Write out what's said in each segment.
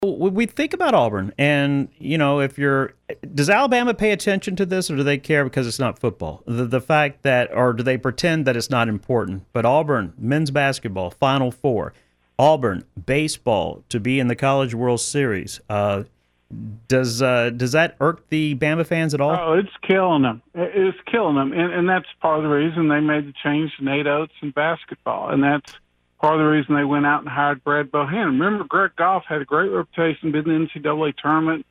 We think about Auburn, and if does Alabama pay attention to this, or do they care because it's not football? The fact that, or do they pretend that it's not important? But Auburn men's basketball, Final Four, Auburn baseball to be in the College World Series. Does that irk the Bama fans at all? Oh, it's killing them. It's killing them, and that's part of the reason they made the change to Nate Oates in basketball, and that's part of the reason they went out and hired Brad Bohannon. Remember, Greg Goff had a great reputation, been in the NCAA tournament,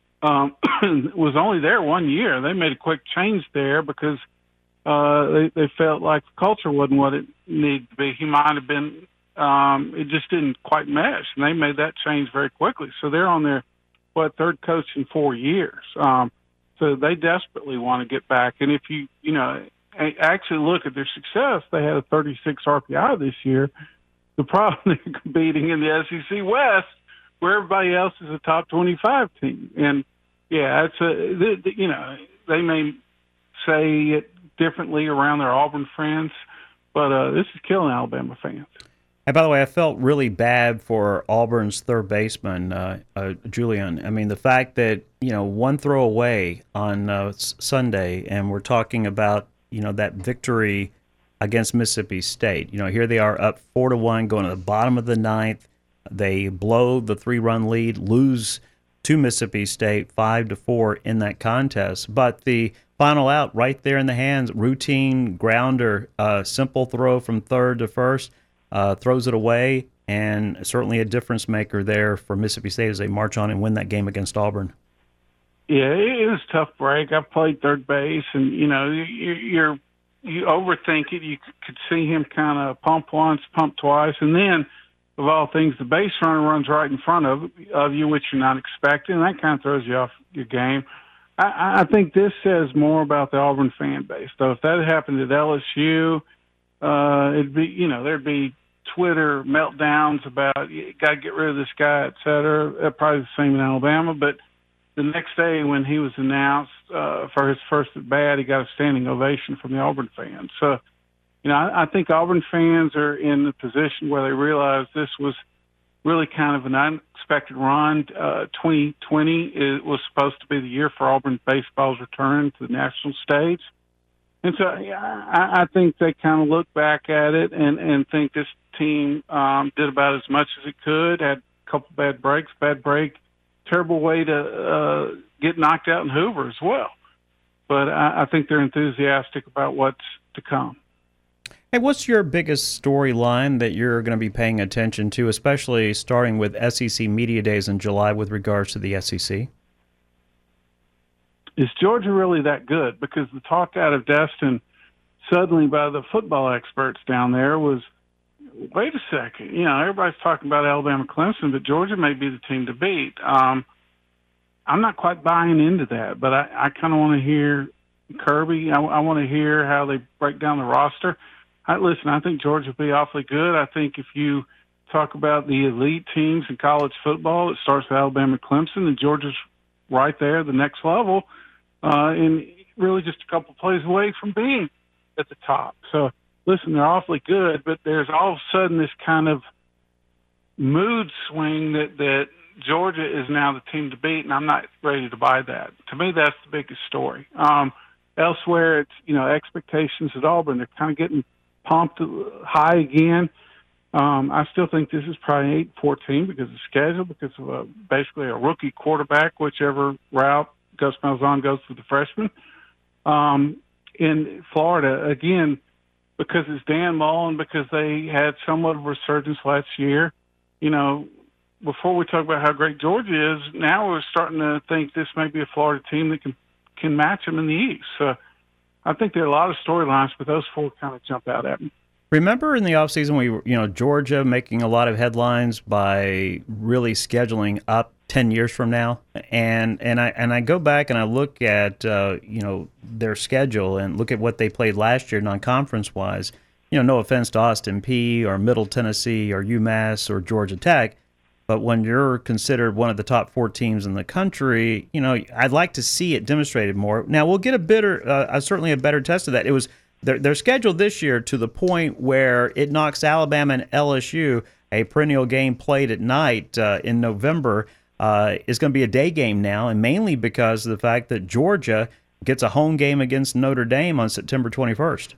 was only there 1 year. They made a quick change there because they felt like the culture wasn't what it needed to be. He might have been, it just didn't quite mesh, and they made that change very quickly. So they're on their, third coach in 4 years. So they desperately want to get back. And if you actually look at their success, they had a 36 RPI this year. The problem, they're competing in the SEC West, where everybody else is a top 25 team. And, yeah, they may say it differently around their Auburn friends, but this is killing Alabama fans. And by the way, I felt really bad for Auburn's third baseman, Julian. I mean, the fact that, one throw away on Sunday, and we're talking about, that victory against Mississippi State. Here they are up 4-1, going to the bottom of the ninth. They blow the 3-run lead, lose to Mississippi State 5-4 in that contest. But the final out right there in the hands, routine grounder, simple throw from third to first, throws it away, and certainly a difference maker there for Mississippi State as they march on and win that game against Auburn. Yeah, it was a tough break. I played third base, and you overthink it. You could see him kind of pump once, pump twice, and then, of all things, the base runner runs right in front of you, which you're not expecting. That kind of throws you off your game. I think this says more about the Auburn fan base, though. If that had happened at LSU, it'd be, there'd be Twitter meltdowns about you got to get rid of this guy, et cetera. Probably the same in Alabama, but the next day when he was announced for his first at bat, he got a standing ovation from the Auburn fans. So, I think Auburn fans are in the position where they realize this was really kind of an unexpected run. 2020 was supposed to be the year for Auburn baseball's return to the national stage. And so I think they kind of look back at it and think this team did about as much as it could, had a couple bad breaks, terrible way to get knocked out in Hoover as well. But I think they're enthusiastic about what's to come. Hey, what's your biggest storyline that you're going to be paying attention to, especially starting with SEC Media Days in July with regards to the SEC? Is Georgia really that good? Because the talk out of Destin suddenly by the football experts down there was, wait a second, everybody's talking about Alabama Clemson, but Georgia may be the team to beat. I'm not quite buying into that, but I kind of want to hear Kirby. I want to hear how they break down the roster. Listen, I think Georgia will be awfully good. I think if you talk about the elite teams in college football, it starts with Alabama Clemson, and Georgia's right there, the next level, and really just a couple plays away from being at the top. So, listen, they're awfully good, but there's all of a sudden this kind of mood swing that Georgia is now the team to beat, and I'm not ready to buy that. To me, that's the biggest story. Elsewhere, it's, expectations at Auburn. They're kind of getting pumped high again. I still think this is probably 8-14 because of schedule, because of basically a rookie quarterback, whichever route Gus Malzahn goes for the freshman. In Florida, again, because it's Dan Mullen, because they had somewhat of a resurgence last year. Before we talk about how great Georgia is, now we're starting to think this may be a Florida team that can match them in the East. So I think there are a lot of storylines, but those four kind of jump out at me. Remember in the offseason, Georgia making a lot of headlines by really scheduling up 10 years from now, and I go back and I look at their schedule and look at what they played last year non-conference wise. No offense to Austin Peay or Middle Tennessee or UMass or Georgia Tech, but when you're considered one of the top 4 teams in the country, I'd like to see it demonstrated more. Now we'll get certainly a better test of that. It was their schedule this year to the point where it knocks Alabama and LSU, a perennial game played at night in November, is going to be a day game now, and mainly because of the fact that Georgia gets a home game against Notre Dame on September 21st.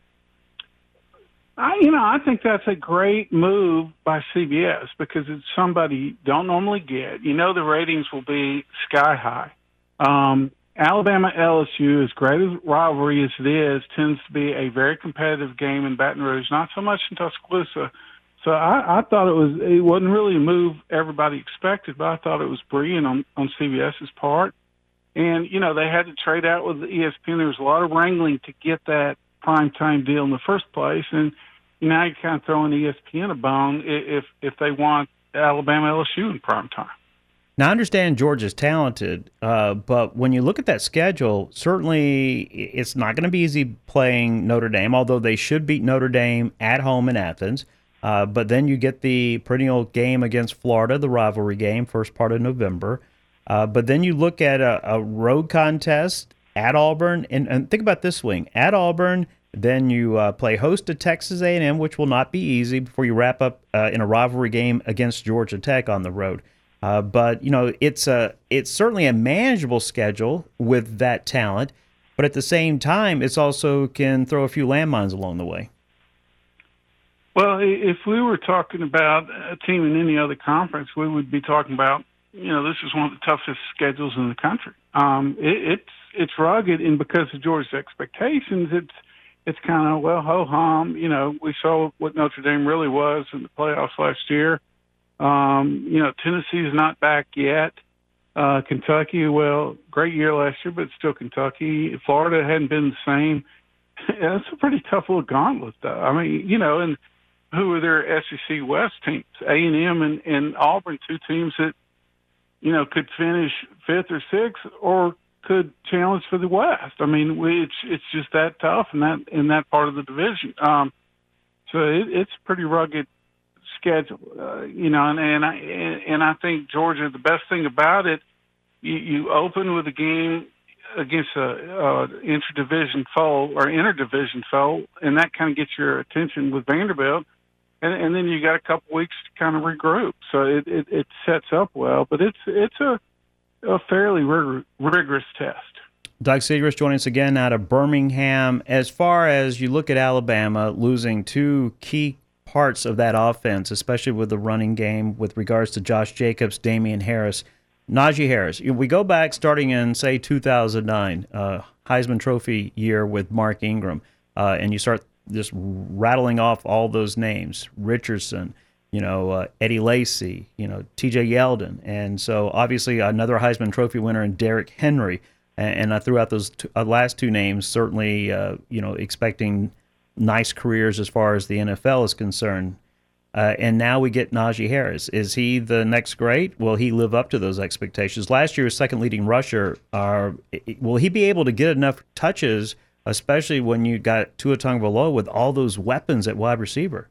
I think that's a great move by CBS because it's somebody you don't normally get. The ratings will be sky high. Alabama LSU, as great a rivalry as it is, tends to be a very competitive game in Baton Rouge, not so much in Tuscaloosa. So I thought it wasn't really a move everybody expected, but I thought it was brilliant on CBS's part. And, they had to trade out with ESPN. There was a lot of wrangling to get that primetime deal in the first place. And now you're kind of throwing ESPN a bone if they want Alabama LSU in primetime. Now, I understand Georgia's talented, but when you look at that schedule, certainly it's not going to be easy playing Notre Dame, although they should beat Notre Dame at home in Athens. But then you get the perennial game against Florida, the rivalry game, first part of November. But then you look at a road contest at Auburn, and think about this swing. At Auburn, then you play host to Texas A&M, which will not be easy, before you wrap up in a rivalry game against Georgia Tech on the road. But it's certainly a manageable schedule with that talent, but at the same time, it's also can throw a few landmines along the way. Well, if we were talking about a team in any other conference, we would be talking about this is one of the toughest schedules in the country. It's rugged, and because of Georgia's expectations, it's kind of ho hum. We saw what Notre Dame really was in the playoffs last year. Tennessee's not back yet. Kentucky, great year last year, but still Kentucky. Florida hadn't been the same. That's a pretty tough little gauntlet, though. I mean, and who are their SEC West teams? A&M and Auburn, two teams that, could finish fifth or sixth or could challenge for the West. I mean, it's just that tough in that part of the division. So it's a pretty rugged schedule, and I think Georgia, the best thing about it, you open with a game against a interdivision foe, and that kind of gets your attention with Vanderbilt, and then you got a couple weeks to kind of regroup. So it sets up well, but it's a fairly rigorous test. Doug Segrist joining us again out of Birmingham. As far as you look at Alabama losing two key parts of that offense, especially with the running game with regards to Josh Jacobs, Damian Harris, Najee Harris. We go back starting in, say, 2009, Heisman Trophy year with Mark Ingram, and you start just rattling off all those names, Richardson, Eddie Lacy, T.J. Yeldon, and so obviously another Heisman Trophy winner in Derrick Henry, and I threw out those last two names, certainly, expecting nice careers as far as the NFL is concerned. And now we get Najee Harris. Is he the next great? Will he live up to those expectations? Last year's second leading rusher, will he be able to get enough touches, especially when you got Tua Tagovailoa with all those weapons at wide receiver?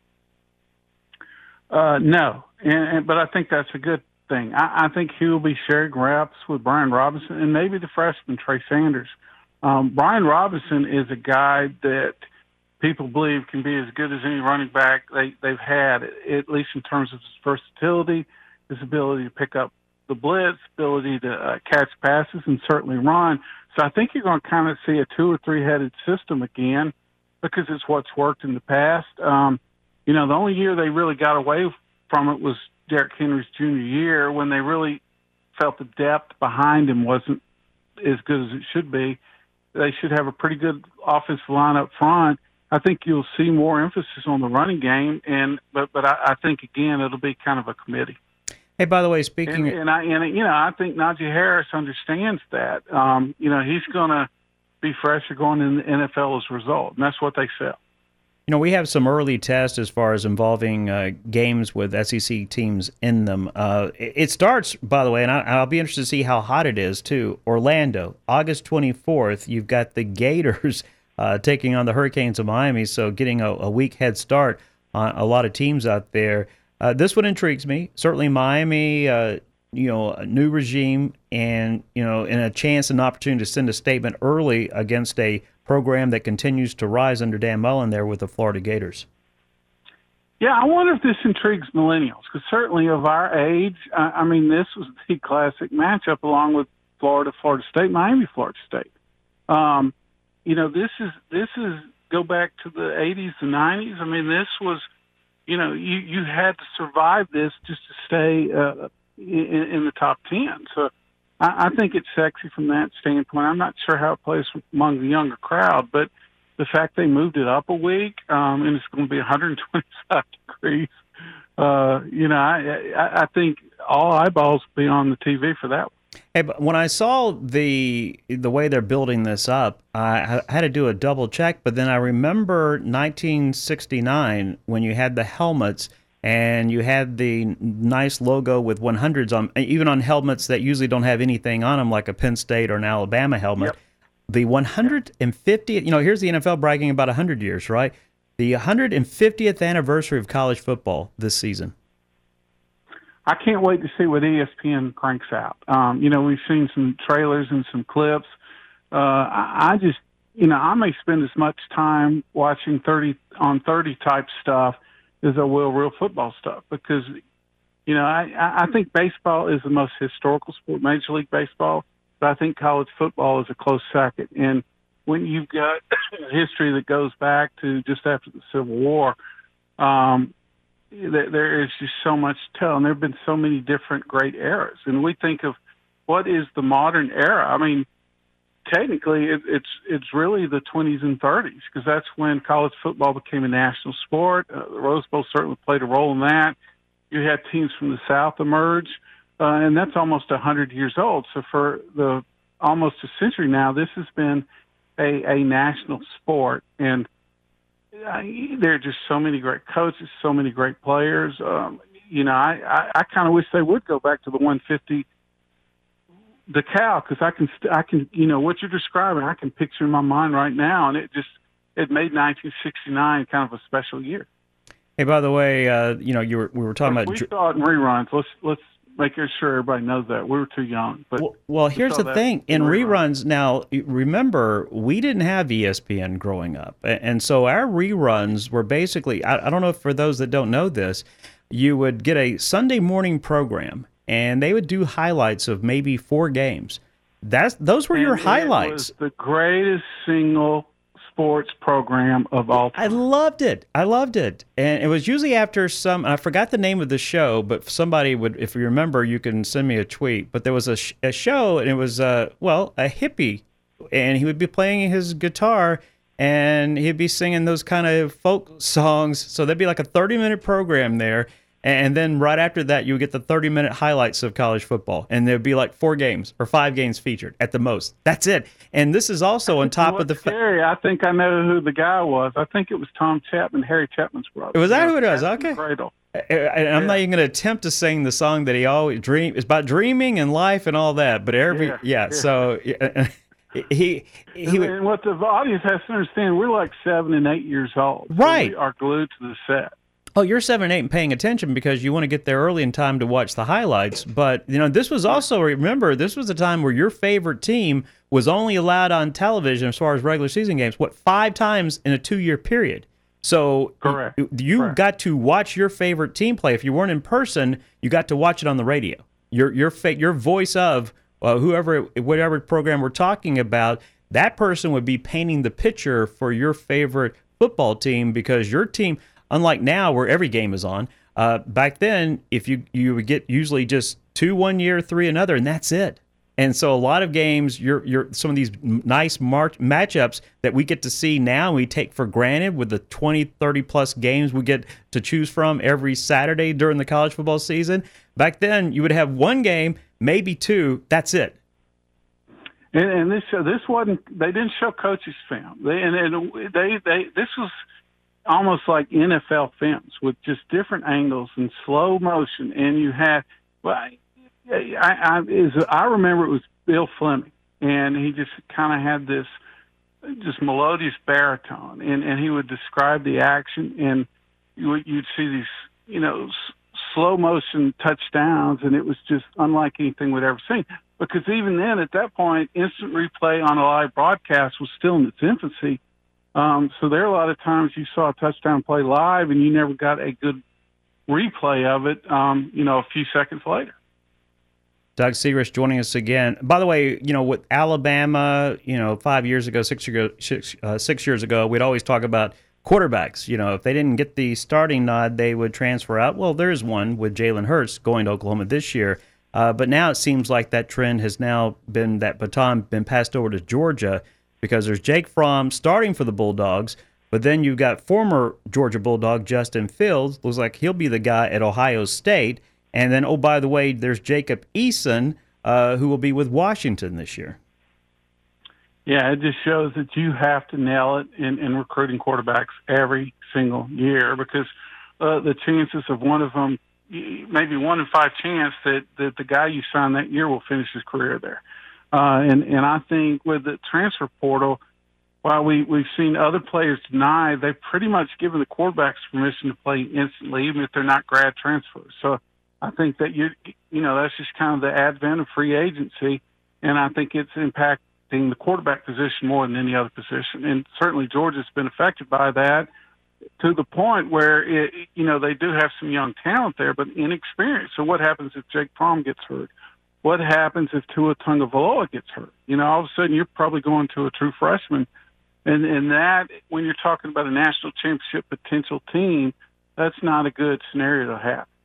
No, but I think that's a good thing. I think he will be sharing reps with Brian Robinson and maybe the freshman Trey Sanders. Brian Robinson is a guy that people believe can be as good as any running back they've had, at least in terms of his versatility, his ability to pick up the blitz, ability to catch passes, and certainly run. So I think you're going to kind of see a 2 or 3-headed system again because it's what's worked in the past. The only year they really got away from it was Derrick Henry's junior year when they really felt the depth behind him wasn't as good as it should be. They should have a pretty good offensive line up front. I think you'll see more emphasis on the running game, but I think again it'll be kind of a committee. Hey, by the way, speaking, I think Najee Harris understands that. He's going to be fresher going in the NFL as a result, and that's what they sell. We have some early tests as far as involving games with SEC teams in them. It starts, by the way, and I'll be interested to see how hot it is, too. Orlando, August 24th, you've got the Gators taking on the Hurricanes of Miami, so getting a week head start on a lot of teams out there. This one intrigues me. Certainly Miami, a new regime and a chance and opportunity to send a statement early against a program that continues to rise under Dan Mullen there with the Florida Gators. Yeah, I wonder if this intrigues millennials, because certainly of our age, I mean, this was the classic matchup along with Florida, Florida State, Miami, Florida State. This is go back to the 80s, the 90s. I mean, this was, you had to survive this just to stay in the top 10. So I think it's sexy from that standpoint. I'm not sure how it plays among the younger crowd, but the fact they moved it up a week, and it's going to be 125 degrees, I think all eyeballs will be on the TV for that one. Hey, but when I saw the way they're building this up, I had to do a double check. But then I remember 1969 when you had the helmets and you had the nice logo with 100s on, even on helmets that usually don't have anything on them, like a Penn State or an Alabama helmet. Yep. The 150th, here's the NFL bragging about 100 years, right? The 150th anniversary of college football this season. I can't wait to see what ESPN cranks out. We've seen some trailers and some clips. I just, I may spend as much time watching 30 type stuff as I will real football stuff because, I think baseball is the most historical sport, Major League Baseball, but I think college football is a close second. And when you've got history that goes back to just after the Civil War, there is just so much to tell, and there have been so many different great eras. And we think of what is the modern era. I mean, technically, it's really the 20s and 30s because that's when college football became a national sport. The Rose Bowl certainly played a role in that. You had teams from the South emerge, and that's almost 100 years old. So for almost a century now, this has been a national sport, and there are just so many great coaches, so many great players. I kind of wish they would go back to the 150 decal because I can, what you're describing, I can picture in my mind right now, and it made 1969 kind of a special year. Hey, by the way, we were talking about. We saw it in reruns. Let's make sure everybody knows that we were too young. But well, here's the thing: in reruns, now remember we didn't have ESPN growing up, and so our reruns were basically. I don't know if for those that don't know this, you would get a Sunday morning program, and they would do highlights of maybe 4 games. Those were your highlights. It was the greatest single sports program of all time. I loved it. And it was usually after I forgot the name of the show, but somebody would, if you remember, you can send me a tweet. But there was a show, and it was, a hippie, and he would be playing his guitar, and he'd be singing those kind of folk songs. So there'd be like a 30-minute program there. And then right after that, you would get the 30-minute highlights of college football. And there'd be like 4 games or 5 games featured at the most. That's it. And this is also on top of the... Scary. I think I know who the guy was. I think it was Tom Chapman, Harry Chapman's brother. Was that who it was? Okay. Cradle. I'm not even going to attempt to sing the song that he always dreamed. It's about dreaming and life and all that. But so... He and what the audience has to understand, we're like 7 and 8 years old. Right. So we are glued to the set. Oh, you're 7 and 8 and paying attention because you want to get there early in time to watch the highlights. But, this was also, remember, this was a time where your favorite team was only allowed on television as far as regular season games, 5 times in a 2-year period. So Correct. You got to watch your favorite team play. If you weren't in person, you got to watch it on the radio. Your voice of whatever program we're talking about, that person would be painting the picture for your favorite football team because your team... Unlike now, where every game is on, back then, if you would get usually just 2 one year, 3 another, and that's it. And so a lot of games, some of these nice matchups that we get to see now, we take for granted with the 20, 30-plus games we get to choose from every Saturday during the college football season. Back then, you would have 1 game, maybe 2, that's it. And this wasn't. They didn't show coaches' film. This was almost like NFL films with just different angles and slow motion. And you had, I remember it was Bill Fleming, and he just kind of had this just melodious baritone, and he would describe the action, and you'd see these, slow motion touchdowns, and it was just unlike anything we'd ever seen. Because even then, at that point, instant replay on a live broadcast was still in its infancy. So there are a lot of times you saw a touchdown play live and you never got a good replay of it, a few seconds later. Doug Segrist joining us again. By the way, with Alabama, 5 years ago, 6 years ago, we'd always talk about quarterbacks. If they didn't get the starting nod, they would transfer out. Well, there's one with Jalen Hurts going to Oklahoma this year. But now it seems like that trend has now been, that baton been passed over to Georgia, because there's Jake Fromm starting for the Bulldogs, but then you've got former Georgia Bulldog Justin Fields. Looks like he'll be the guy at Ohio State. And then, oh, by the way, there's Jacob Eason, who will be with Washington this year. Yeah, it just shows that you have to nail it in recruiting quarterbacks every single year, because the chances of one of them, maybe 1 in 5 chance that the guy you sign that year will finish his career there. And I think with the transfer portal, while we've seen other players deny, they've pretty much given the quarterbacks permission to play instantly, even if they're not grad transfers. So I think that that's just kind of the advent of free agency, and I think it's impacting the quarterback position more than any other position. And certainly Georgia's been affected by that, to the point where they do have some young talent there, but inexperienced. So what happens if Jake Fromm gets hurt? What happens if Tua Tagovailoa gets hurt? All of a sudden you're probably going to a true freshman. And that, when you're talking about a national championship potential team, that's not a good scenario to have.